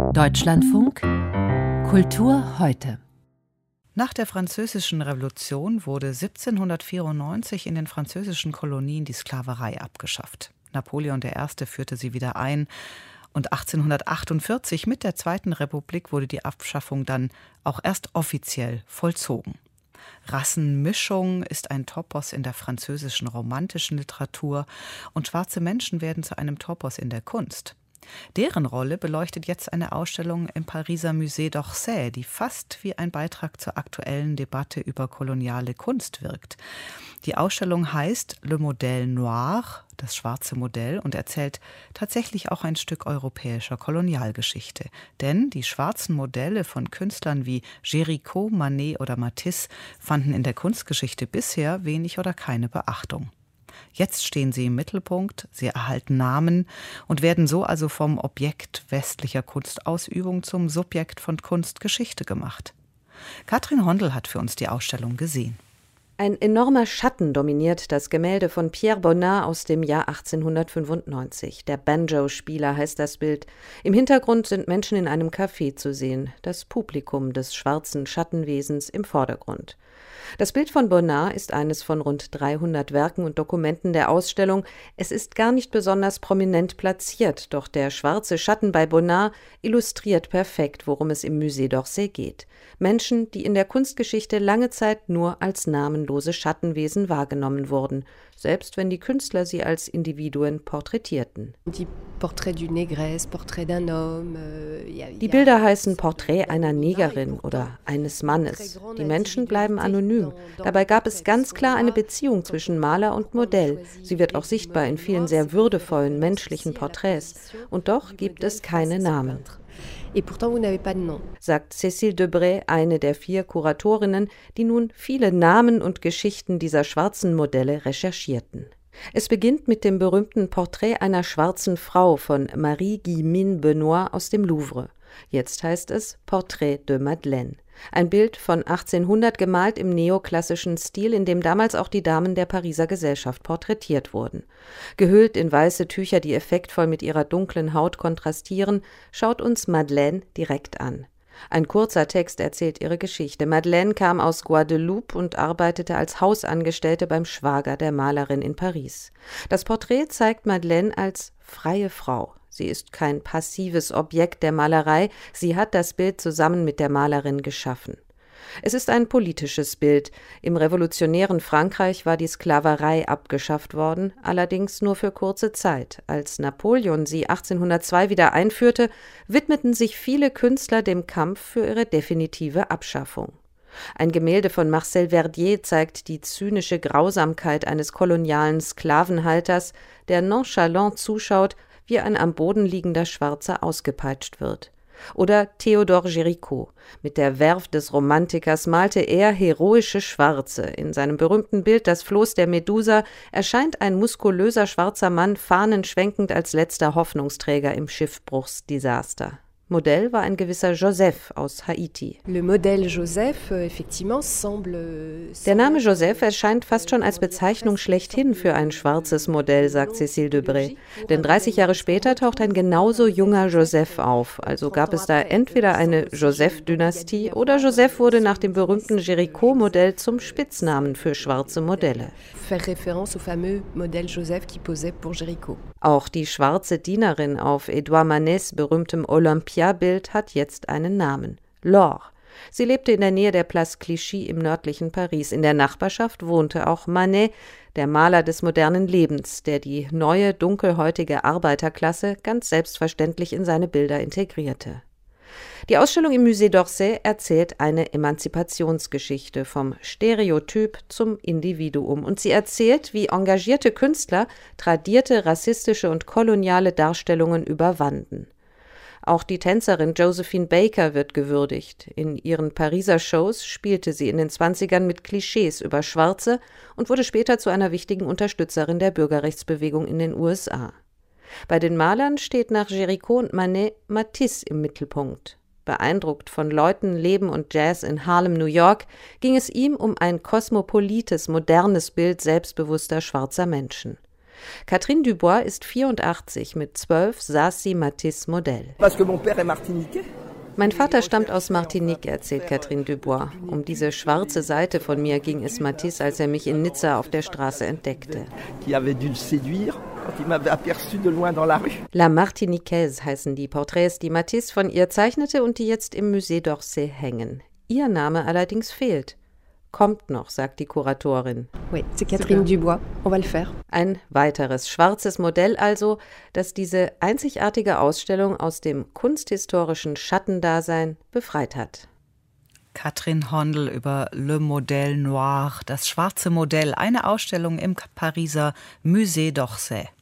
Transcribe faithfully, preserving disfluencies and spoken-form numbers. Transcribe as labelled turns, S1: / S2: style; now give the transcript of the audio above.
S1: Deutschlandfunk Kultur heute.
S2: Nach der Französischen Revolution wurde siebzehnhundertvierundneunzig in den französischen Kolonien die Sklaverei abgeschafft. Napoleon der Erste führte sie wieder ein und achtzehnhundertachtundvierzig mit der Zweiten Republik wurde die Abschaffung dann auch erst offiziell vollzogen. Rassenmischung ist ein Topos in der französischen romantischen Literatur und schwarze Menschen werden zu einem Topos in der Kunst. Deren Rolle beleuchtet jetzt eine Ausstellung im Pariser Musée d'Orsay, die fast wie ein Beitrag zur aktuellen Debatte über koloniale Kunst wirkt. Die Ausstellung heißt Le Modèle Noir, das schwarze Modell, und erzählt tatsächlich auch ein Stück europäischer Kolonialgeschichte. Denn die schwarzen Modelle von Künstlern wie Géricault, Manet oder Matisse fanden in der Kunstgeschichte bisher wenig oder keine Beachtung. Jetzt stehen sie im Mittelpunkt, sie erhalten Namen und werden so also vom Objekt westlicher Kunstausübung zum Subjekt von Kunstgeschichte gemacht. Katrin Hondel hat für uns die Ausstellung gesehen.
S3: Ein enormer Schatten dominiert das Gemälde von Pierre Bonnat aus dem Jahr achtzehnhundertfünfundneunzig. Der Banjo-Spieler heißt das Bild. Im Hintergrund sind Menschen in einem Café zu sehen, das Publikum des schwarzen Schattenwesens im Vordergrund. Das Bild von Bonnat ist eines von rund dreihundert Werken und Dokumenten der Ausstellung. Es ist gar nicht besonders prominent platziert, doch der schwarze Schatten bei Bonnat illustriert perfekt, worum es im Musée d'Orsay geht. Menschen, die in der Kunstgeschichte lange Zeit nur als namenlose Schattenwesen wahrgenommen wurden, selbst wenn die Künstler sie als Individuen porträtierten. Die Bilder heißen Porträt einer Negerin oder eines Mannes. Die Menschen bleiben anonym. Dabei gab es ganz klar eine Beziehung zwischen Maler und Modell. Sie wird auch sichtbar in vielen sehr würdevollen menschlichen Porträts. Und doch gibt es keine Namen. Sagt Cécile Debray, eine der vier Kuratorinnen, die nun viele Namen und Geschichten dieser schwarzen Modelle recherchierten. Es beginnt mit dem berühmten Porträt einer schwarzen Frau von Marie-Guillemine Benoist aus dem Louvre. Jetzt heißt es Portrait de Madeleine. Ein Bild von achtzehnhundert gemalt im neoklassischen Stil, in dem damals auch die Damen der Pariser Gesellschaft porträtiert wurden. Gehüllt in weiße Tücher, die effektvoll mit ihrer dunklen Haut kontrastieren, schaut uns Madeleine direkt an. Ein kurzer Text erzählt ihre Geschichte. Madeleine kam aus Guadeloupe und arbeitete als Hausangestellte beim Schwager der Malerin in Paris. Das Porträt zeigt Madeleine als freie Frau. Sie ist kein passives Objekt der Malerei, sie hat das Bild zusammen mit der Malerin geschaffen. Es ist ein politisches Bild. Im revolutionären Frankreich war die Sklaverei abgeschafft worden, allerdings nur für kurze Zeit. Als Napoleon sie achtzehnhundertzwei wieder einführte, widmeten sich viele Künstler dem Kampf für ihre definitive Abschaffung. Ein Gemälde von Marcel Verdier zeigt die zynische Grausamkeit eines kolonialen Sklavenhalters, der nonchalant zuschaut, wie ein am Boden liegender Schwarzer ausgepeitscht wird. Oder Théodore Géricault. Mit der Werf des Romantikers malte er heroische Schwarze. In seinem berühmten Bild Das Floß der Medusa erscheint ein muskulöser schwarzer Mann fahnenschwenkend als letzter Hoffnungsträger im Schiffbruchsdesaster. Modell war ein gewisser Joseph aus Haiti. Der Name Joseph erscheint fast schon als Bezeichnung schlechthin für ein schwarzes Modell, sagt Cécile Debray. Denn dreißig Jahre später taucht ein genauso junger Joseph auf. Also gab es da entweder eine Joseph-Dynastie oder Joseph wurde nach dem berühmten Géricault-Modell zum Spitznamen für schwarze Modelle. Auch die schwarze Dienerin auf Edouard Manets berühmtem Olympia-Bild hat jetzt einen Namen: Laure. Sie lebte in der Nähe der Place Clichy im nördlichen Paris. In der Nachbarschaft wohnte auch Manet, der Maler des modernen Lebens, der die neue, dunkelhäutige Arbeiterklasse ganz selbstverständlich in seine Bilder integrierte. Die Ausstellung im Musée d'Orsay erzählt eine Emanzipationsgeschichte vom Stereotyp zum Individuum und sie erzählt, wie engagierte Künstler tradierte rassistische und koloniale Darstellungen überwanden. Auch die Tänzerin Josephine Baker wird gewürdigt. In ihren Pariser Shows spielte sie in den zwanzigern mit Klischees über Schwarze und wurde später zu einer wichtigen Unterstützerin der Bürgerrechtsbewegung in den U S A. Bei den Malern steht nach Géricault und Manet Matisse im Mittelpunkt. Beeindruckt von Leuten, Leben und Jazz in Harlem, New York, ging es ihm um ein kosmopolites, modernes Bild selbstbewusster schwarzer Menschen. Catherine Dubois ist vierundachtzig, mit zwölf saß sie Matisse Modell. Mein Vater stammt aus Martinique, erzählt Catherine Dubois. Um diese schwarze Seite von mir ging es Matisse, als er mich in Nizza auf der Straße entdeckte. La Martiniquaise heißen die Porträts, die Matisse von ihr zeichnete und die jetzt im Musée d'Orsay hängen. Ihr Name allerdings fehlt. Kommt noch, sagt die Kuratorin.
S4: Oui, c'est Catherine Dubois. On va le faire.
S3: Ein weiteres schwarzes Modell also, das diese einzigartige Ausstellung aus dem kunsthistorischen Schattendasein befreit hat.
S2: Katrin Hondel über Le Modèle Noir, das schwarze Modell, eine Ausstellung im Pariser Musée d'Orsay.